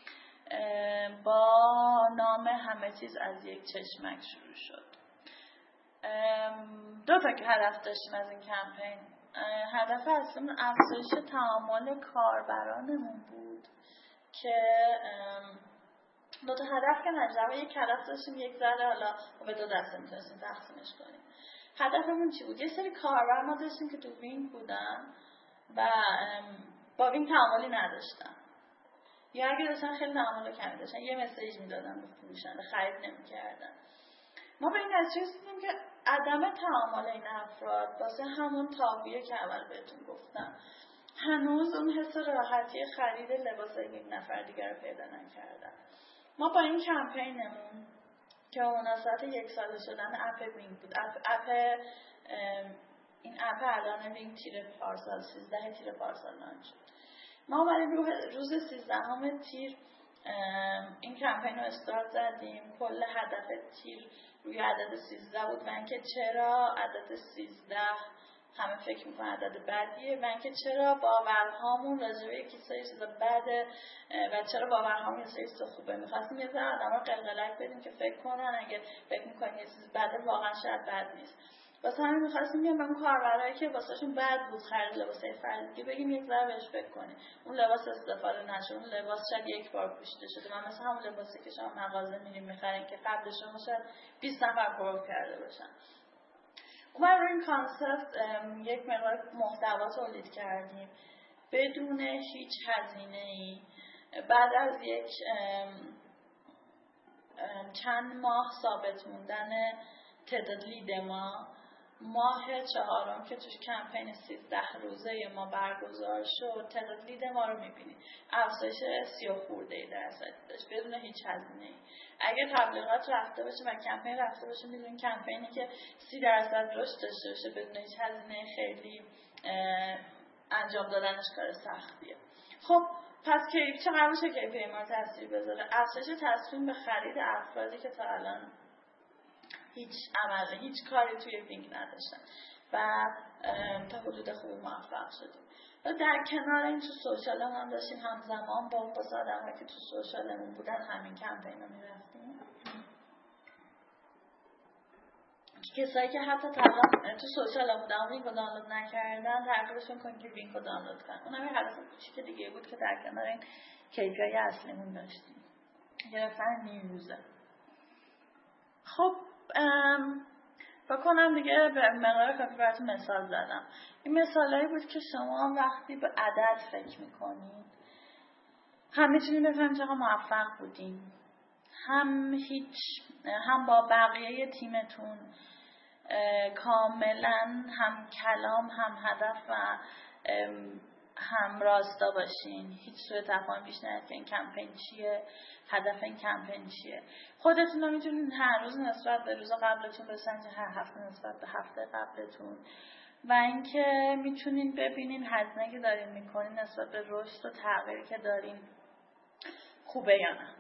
با نام همه چیز از یک چشمک شروع شد. دو تا که هدف داشتیم از این کمپین. هدف اصلا افزایش تعامل کاربرانمون بود که دو تا هدف که نجربه یک هدف داشتیم یک ذره حالا به دو دسته میتونستیم تقسیمش کنیم. هدفمون چی بود؟ یه سری کاربر ما داشتیم که تو وینک بودن و با وینک تعاملی نداشتن یا اگه داشتن خیلی تعامل کمی داشتن یه مسیج میدادن به فروشنده خرید نمی‌کردن. ما به این نتیجه رسیدیم که عدم تعامل این افراد واسه همون تابیه که اول بهتون گفتم هنوز اون حس راحتی خرید لباس یک نفر دیگر رو پیدا نکردن. ما با این کمپینمون که مناسبت یک ساله شدن اپ وینک بود، اپ, اپ این اپ الان وینک تیر پارسال سیزده تیر پارسال لانچ شد. ما اومدیم روز سیزدهم تیر این کمپین رو استارت زدیم. کل هدف تیر روی عدد سیزده بود و اینکه چرا عدد سیزده همه فکر میکنن عدد بدیه و اینکه چرا باورهامون راجع به یکی سری چیزا بده و چرا باورهامون یه سری چیزا خوبه. می‌خواستیم یه ذره آدم‌ها قلقلک بدیم که فکر کنن اگه فکر می‌کنن یه چیز بده واقعا شاید بد نیست. واسه همین می‌خواستیم بیان به اون کاربرایی که واسهشون بد بود خرید لباسای فردی بگیم یک ذره بهش فکر کنید. اون لباس استفاده نشه، اون لباس شاید یک بار پوشیده شده. من مثلا همون لباسی که شما مغازه می‌رین می‌خرین که قبل شما شاید بیست نفر پرو کرده باشن. ما روی این کانسپت یک مقدار محتوا تولید کردیم بدون هیچ هزینه‌ای. بعد از یک چند ماه ثابت موندن تعداد لید ما، ماه چهارم که توش کمپین سیزده روزه ما برگزار شد تعداد لید ما رو میبینید افزایش سی و خورده درصدی داشت بدون هیچ هزینه‌ای. اگه تبلیغات رفته باشه و کمپین رفته باشه میدونین کمپینی که سی درصد رشد داشته باشه بدون هیچ هزینه خیلی انجام دادنش کار سختیه. خب پس کیپ چه قرار شه کیپی ما تاثیر بذاره؟ افزایش تصمیم به خرید افرادی که تا الان هیچ عمل هیچ کاری توی بینگ نداشتن و تا حدود خوبی موفق شدیم. در کنار این تو سوشال هم داشتیم همزمان با اون باز آدم که تو سوشالمون بودن همین کمپین رو میرفتیم. کسایی که حتی طرف تو سوشال هم بودن وینگ رو دانلود نکردن ترغیبشون کنید که وینگ رو دانلود کنن. اون هم یه هدف کوچیک دیگه بود که در کنار این کی‌پی‌آی اصلیمون داشتیم. گرفتن نیوزه. خب بکنم دیگه به مقدار کافی براتون مثال زدم. این مثالایی بود که شما وقتی به عدد فکر میکنید هم میتونید بفهمید چقدر موفق بودین، هم هیچ هم با بقیه تیمتون کاملا هم کلام هم هدف و هم راستا باشین، هیچ سوء تفاهم پیش نیاد که این کمپین چیه، هدف این کمپین چیه. خودتون رو میتونید هر روز نسبت به روز قبلتون بسنجید، هر هفته نسبت به هفته قبلتون، و اینکه میتونین ببینین هزینه که دارین میکنین نسبت به رشد و تغییری که دارین خوبه یا نه.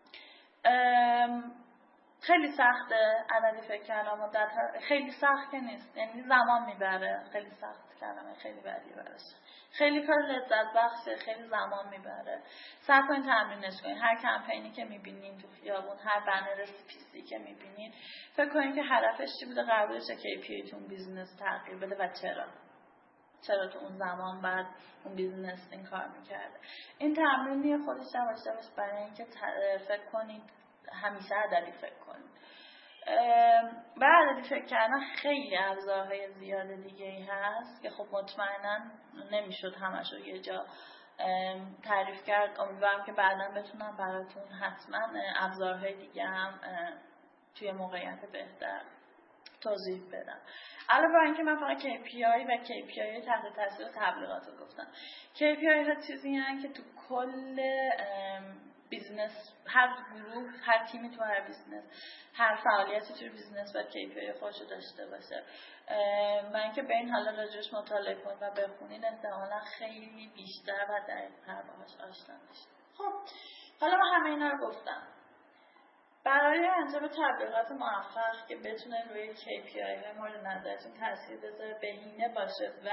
خیلی سخته عددی فکر کردم، مدت خیلی سخت که نیست، یعنی زمان میبره. خیلی سخت کردم، خیلی بدی براش، خیلی کار لذت بخشه، خیلی زمان میبره. سعی کنین تمرینش کنین. هر کمپینی که میبینین تو خیابون، هر بنر پیسی که میبینین، فکر کنین که هدفش چی بوده، قرار بوده کی‌پی‌آیتون بیزینس تغییر بده و چرا چرا تو اون زمان بعد اون بیزینس این کار میکرده. این تمرینی خودش یواش یواش برای اینکه فکر کنید همیشه عددی فکر کنید. بعد عددی فکر کردن خیلی ابزارهای زیاد دیگه ای هست که خب مطمئنا نمیشد همش رو یه جا تعریف کرد. امیدوارم که بعدا بتونم براتون حتما ابزارهای دیگه هم توی موقعیت بهتر توضیح بدم. علاوه بر اینکه من فقط کی‌پی‌آی و کی‌پی‌آی تحت تاثیر تبلیغات رو گفتم. کی‌پی‌آی ها چیزی هستن که تو کل بیزنس، هر گروه، هر تیمی تو هر بیزنس، هر فعالیتی تو بیزنس باید کی‌پی‌آی خودشو داشته باشه. من اینکه به این حالا راجعش مطالعه کنید و بخونید احتمالاً خیلی بیشتر و دقیق‌تر باهاش آشنا بشید. خب حالا من همه اینا رو گفتم. برای انجام تبلیغات موفق که بتونه روی کی‌پی‌آی های مورد نظرتون تاثیر بذاره، بهینه باشه و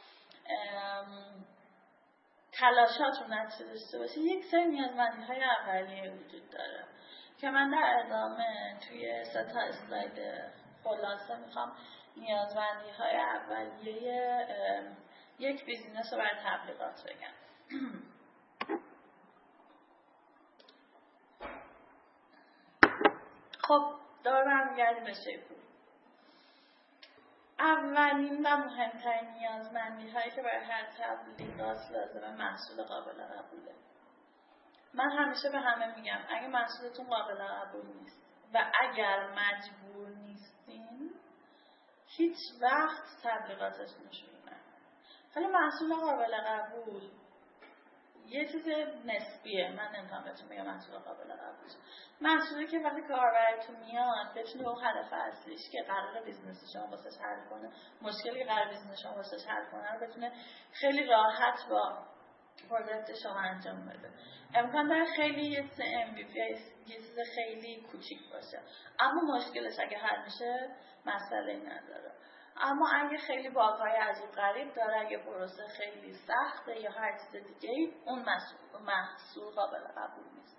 تلاشاتون نتیجه داشته باشه، یک سری نیازمندی های اولیه وجود داره که من در ادامه توی سه تا اسلاید خلاصه میخوام نیازمندی های اولیه یک بیزینس رو برای تبلیغات بگم. خب دور برمیگردیم به شیپور. اولین و مهمترین نیازمندی هایی که برای هر تبلیغات لازمه محصول قابل قبوله. من همیشه به همه میگم اگه محصولتون قابل قبول نیست و اگر مجبور نیستین هیچ وقت تبلیغاتتون رو شروع نکنید. حالا محصول قابل قبول یه چیز نسبیه، من نمیتونم بهتون بگم محصول قابل قبول. محصولی که وقتی کاربرتون میاد بتونه اون هدف اصلیش که قرار بیزنس شما واسه حل کنه، مشکلی قرار بیزنس شما واسه حل کنه رو بتونه خیلی راحت با پروداکت شما انجام بده. امکان داره خیلی یه ام وی پی یه چیز خیلی کوچیک باشه، اما مشکلش اگه حل میشه مسئله‌ای نداره. اما اگه خیلی باگ‌های عجیب غریب داره، اگه پروسه خیلی سخته یا هر چیز دیگه‌ای، اون محصول قابل قبول نیست.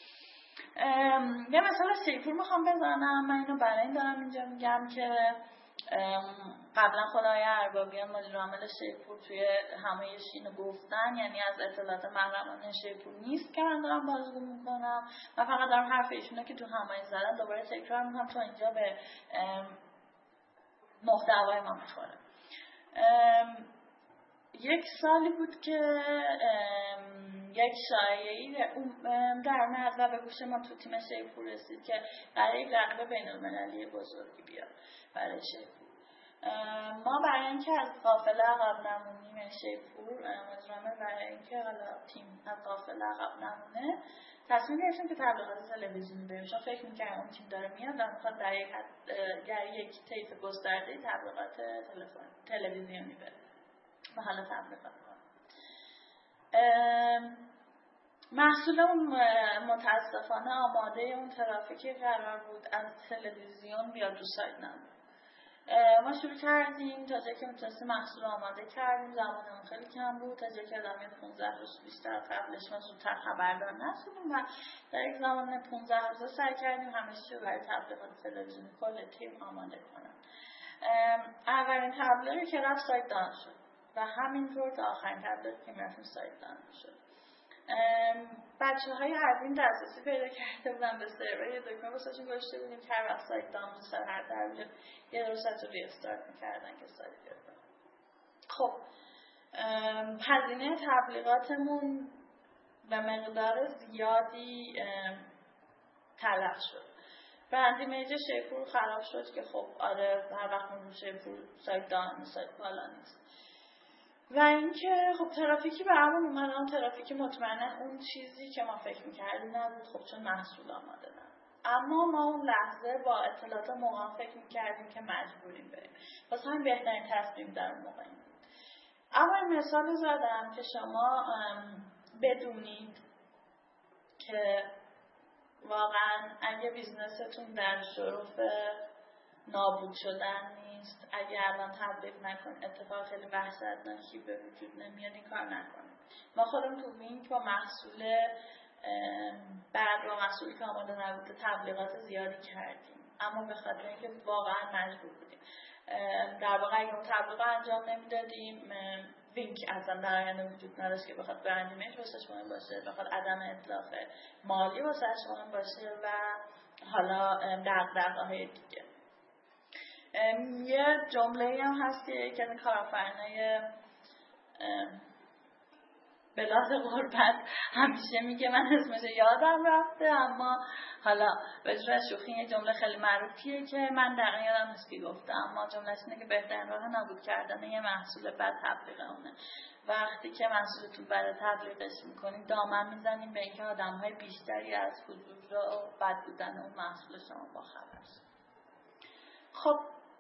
یه مثال شیپور میخوام بزنم. من اینو برای این دارم اینجا میگم که قبلا خدای اربابیان مدیر عامل شیپور توی همایش اینو گفتن، یعنی از اطلاعات محرمانه شیپور نیست که من دارم بازگو میکنم و فقط دارم حرف ایشونه که تو همایش زدن دوباره تکرار میکنم تا اینجا به محتوای ما میخوره. یک سالی بود که یک شایعه‌ای در اومد و به گوش ما تو تیم شیپور رسید که برای یک رقیب بین‌المللی بزرگی بیاد برای شیپور. ما برای اینکه از قافله عقب نمونیم، شیپور مجرمه برای اینکه حالا تیم از قافله عقب نمونه، تصمیم گرفتیم که تبلیغات تلویزیونی بریم. چون فکر می‌کردم اون تیم داره میاد و می‌خواد در یک در یک طیف گسترده تبلیغات تلفن تلویزیونی بره و حالا تبلیغات کنه. محصولمون متاسفانه آماده اون ترافیکی قرار بود از تلویزیون بیاد رو سایت نبود. ما شروع کردیم تا جایی که میتونستیم محصول آماده کردیم، زمانمون خیلی کم بود، تا جایی که آدمی پونزده روز بیشتر قبلش ما زودتر خبردار نشدیم و در یک زمان پونزده روزه سعی کردیم همه چی رو برای تبلیغات تلویزیونی کل تیم آماده کنن. اولین تبلیغی که رفت سایت دان شد و همینطور تا آخرین تبلیغی که رفتیم سایت دان شد. بچه های ادمین دسترسی پیدا کرده بودن به سرور، یه دکمه واسهشون گذاشته بودیم که هر وقت سایت دان بود سر هر تبلیغ یه روز رو ریستارت میکردن که سایت بیاد. خب هزینه تبلیغاتمون به مقدار زیادی تلف شد. برند ایمیج شیپور خراب شد که خب آره هر وقت اون شیپور سایت دان سایت بالا نیست. و اینکه خب ترافیکی برامون اومد، اون ترافیکی مطمئنا اون چیزی که ما فکر می‌کردیم نبود، خب چون محصول آماده نبود. اما ما اون لحظه با اطلاعات موقع فکر می‌کردیم که مجبوریم بریم. واسه همین بهترین تصمیم در اون موقع این بود. اما این مثال زدم که شما بدونید که واقعا اگه بیزنستون در شرف نابود شدن نیست، اگه الان تبلیغ نکنید اتفاق خیلی وحشتناکی به وجود نمیاد، این کار نکنید. ما خودمون تو وینک با محصول بعد با محصولی که آماده نبوده تبلیغات زیادی کردیم، اما به خاطر اینکه واقعا مجبور بودیم. در واقع اگه اون تبلیغ انجام نمیدادیم وینک اصلا در آینده وجود نداشت که بخواد برند ایمیج واسش مهم باشه، بخواد عدم اتلاف مالی واسش مهم باشه و حالا دغدغه‌های دیگه. یه جمله‌ای هم هست که یکی از کارآفرینای بلاد غربت همیشه میگه، من اسمش یادم رفته اما حالا به جور شوخی یه جمله خیلی معروفیه که من دقیقا یادم نیست کی گفته، اما جملهش اینه که بهترین راه نابود کردن یه محصول بد تبلیغ اونه. وقتی که محصولتون بد تبلیغش میکنید دامن میزنید به اینکه آدم‌های بیشتری از حضور و بد بودن اون محصول شما باخبر شن. خب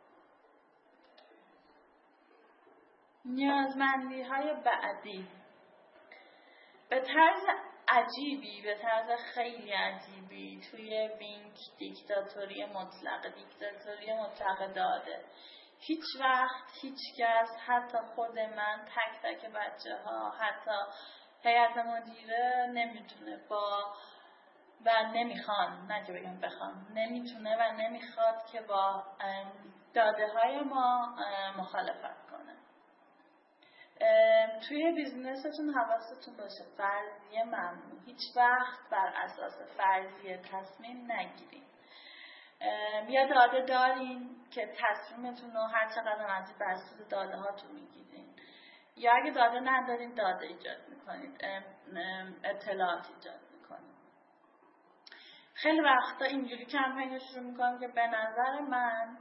نیازمندی های بعدی به طرز عجیبی به طرز خیلی عجیبی توی وینک دیکتاتوری مطلق دیکتاتوری مطلق داده. هیچ وقت هیچ کس، حتی خود من، تک تک بچه ها، حتی هیئت مدیره نمیتونه با و نمیخوان، نه که بگم بخوان، نمیتونه و نمیخواد که با داده های ما مخالفت کنه. توی بیزنستون حواستون باشه فرضیه ممنوع، هیچ وقت بر اساس فرضیه تصمیم نگیرین. یا داده دارین که تصمیمتون رو هر چقدر از بر اساس داده هاتون میگیرین، یا اگه داده ندارین داده ایجاد میکنید، اطلاعات ایجاد میکنید. خیلی وقتا اینجوری کمپین رو شروع میکنم که به نظر من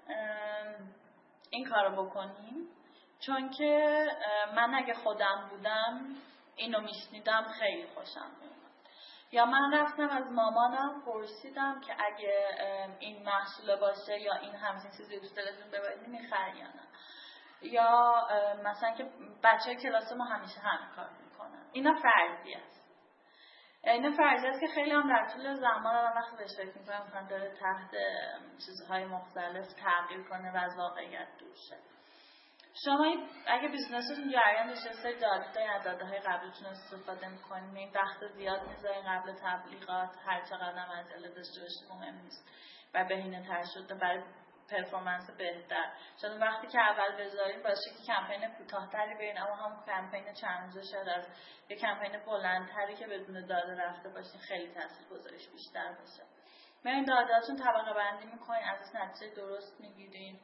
این کارو بکنیم، چون که من اگه خودم بودم اینو میشنیدم خیلی خوشم میومد. یا من رفتم از مامانم پرسیدم که اگه این محصول باشه یا این همچین چیزی دوست دلتون ببرید میخری یا نه. یا مثلا که بچه کلاس ما همیشه همین کار میکنن. اینا فرضی است. اینا فرضی است که خیلی هم در طول زمان آدم وقتی بهش فکر میکنم میخوام داره تحت چیزهای مختلف تغییر کنه و از واقعیت دور شه. شما اگه بیزنستون جریان داشته سری داده دارین، از داده های قبلتون استفاده میکنین، این وقت زیاد میذارین قبل تبلیغات، هر چقدر هم عجله داشته باشید مهم نیست و بهینه تر شده برای پرفورمنس بهتر. چون وقتی که اول بذارین باشه که کمپین کوتاه‌تری برین، اما هم کمپین چند روزه شاید از یه کمپین بلندتری که بدون داده رفته باشین خیلی تاثیرگذاریش بیشتر باشه. ببین داده‌هاتون طبقه بندی میکنین، از نتیجه درست میگیرین.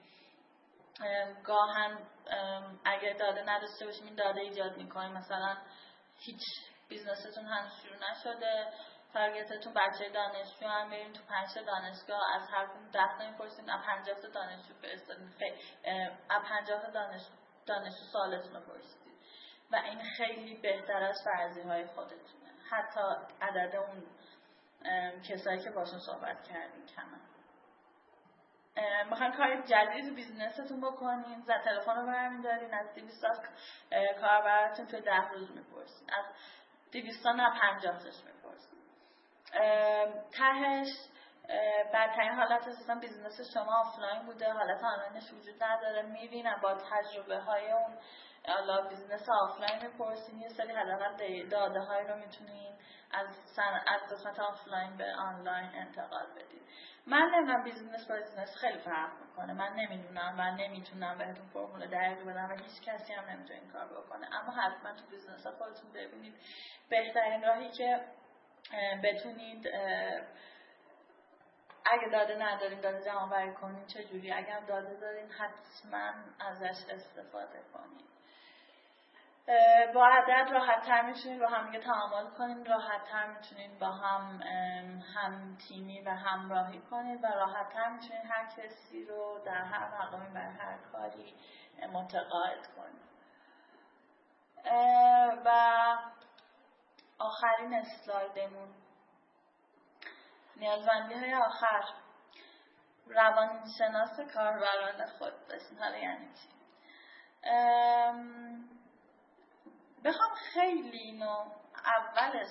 گاهن اگه داده نداشته باشیم این داده ایجاد میکنیم، مثلا هیچ بیزنستون هنوز شروع نشده، تارگتتون بچه دانشجو هم، بریم تو پنج تا دانشگاه از هر کدوم ده تا میپرسین، از پنجاه تا دانشجو فرستادین، خیلی از پنجاه تا دانش دانشجو سوالتون رو پرسیدید و این خیلی بهتر از فرضیه‌های خودتونه. حتی عدد اون کسایی که باشون صحبت کردین کمه. میخواین کار جدید تو بیزنستون بکنین، زد تلفن رو برمی‌دارین، از دویست تا کاربراتون تو ده روز میپرسین، از دویست تا نه پنجاه تاش میپرسیم. تهش بدترین حالت اساسا بیزنس شما آفلاین بوده، حالت آنلاینش وجود نداره، میرین با تجربه های اون حالا بیزنس آفلاین میپرسین، یه سری حداقل داده های رو میتونین از سن... از قسمت آفلاین به آنلاین انتقال بدید. من نمیدونم بیزنس با بیزنس خیلی فرق میکنه، من نمیدونم، من نمیتونم بهتون فرمول دقیقی بدم و هیچ کسی هم نمیتونه این کار بکنه، اما حتما تو بیزنس خودتون ببینید بهترین راهی که بتونید اگه داده ندارین داده جمع بری کنین چجوری، اگه هم داده دارین حتما ازش استفاده کنین. با عدد راحت تر میتونین با هم دیگه تعامل کنین، راحت تر میتونین با هم هم تیمی و همراهی کنین و راحت تر میتونین هر کسی رو در هر مقامی برای هر کاری متقاعد کنین. و آخرین اسلایدمون نیازمندی های آخر، روانشناس کاربران خود باشین. حالا یعنی چی؟ بخوام خیلی اینو اولش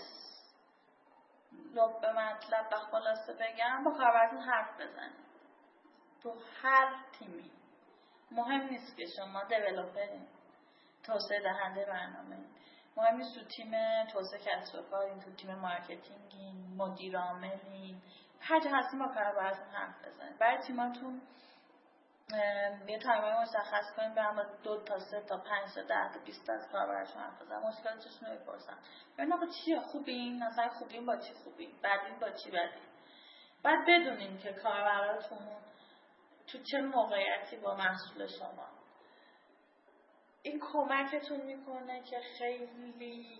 لب به مطلب و خلاصه بگم، با کاربرتون حرف بزنید. تو هر تیمی مهم نیست که شما دیولپرین، توسعه دهنده برنامه، مهم نیست تو تیم توسعه کسب و کارین، تو تیم مارکتینگین، مدیر عاملین، هر جا هستین با کاربرتون حرف بزنید. برای تیماتون یه تایمر مشخص کنید، برام با دو تا سه تا پنج تا ده تا بیست تا از کاربرشون حرف بزنید، مشکلاتشون رو بپرسن. ببین آقا چیه خوبین، مثلا خوبین با چی خوبین، بدین با چی بدین. بعد بدونین که کاربراتون تو چه موقعیتی با محصول شما. این کمکتون میکنه که خیلی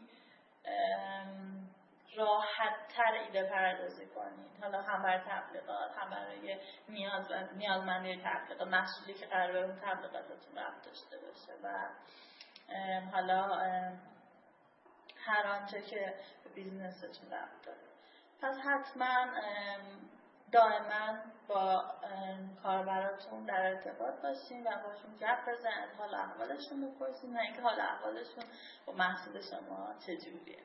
راحت تر ایده پردازی کنید، حالا هم برای تبلیغات، هم برای نیاز نیازمندی تبلیغات، محصولی که قراره اون تبلیغاتتون ربط داشته باشه و حالا هر آنچه که بیزنستون ربط داره. پس حتما دائما با کاربراتون در ارتباط باشین و باشون گپ بزنید، حال احوالشون بپرسین و اینکه حال احوالشون با محصول شما چجوریه.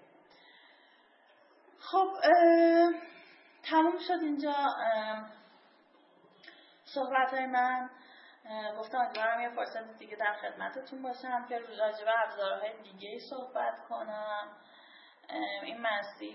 خب تموم شد اینجا صحبت های من. گفتم امیدوارم یه فرصت دیگه در خدمتتون باشم که راجع به ابزارهای دیگه صحبت کنم. این مسیر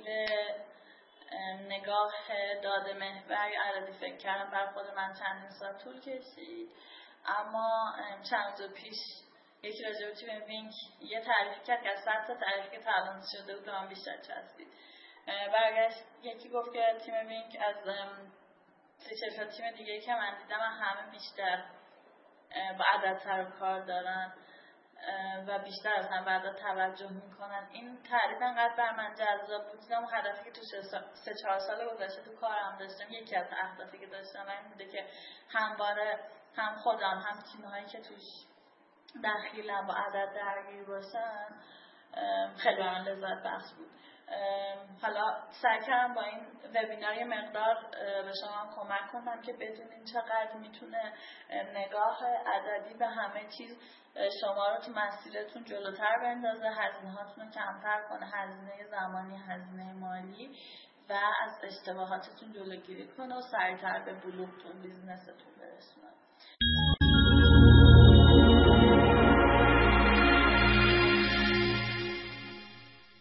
نگاه داده محور یا عددی فکر کردم بر خود من چندین سال طول کشید، اما چند روز پیش یکی راجع به تیم وینک یه تعریف کرد که از صد تا تعریفی که تا الان شده بود من بیشتر چسبید. برگشت یکی گفت که تیم وینک از سه چهار تیم دیگه که من دیدم همه بیشتر با عدد سر و کار دارن و بیشتر از هم بعدا توجه میکنن. این تعریف انقدر بر من جذاب بود، دیدم هدفی که تو سه چهار سال گذشته تو کارم داشتم، یکی از اهدافی که داشتم این بوده که همواره هم خودم هم تیم‌هایی که توش دخیلم با عدد درگیر باشن، خیلی برام لذت بخش بود. حالا سعی کردم با این وبینار یه مقدار به شما کمک کنم که بدونین چقدر میتونه نگاه عددی به همه چیز شما رو تو مسیرتون جلوتر بندازه، هزینه هاتون رو کمتر کنه، هزینه زمانی، هزینه مالی و از اشتباهاتتون جلوگیری کنه و سریعتر به بلوغتون بیزنستون برسونه.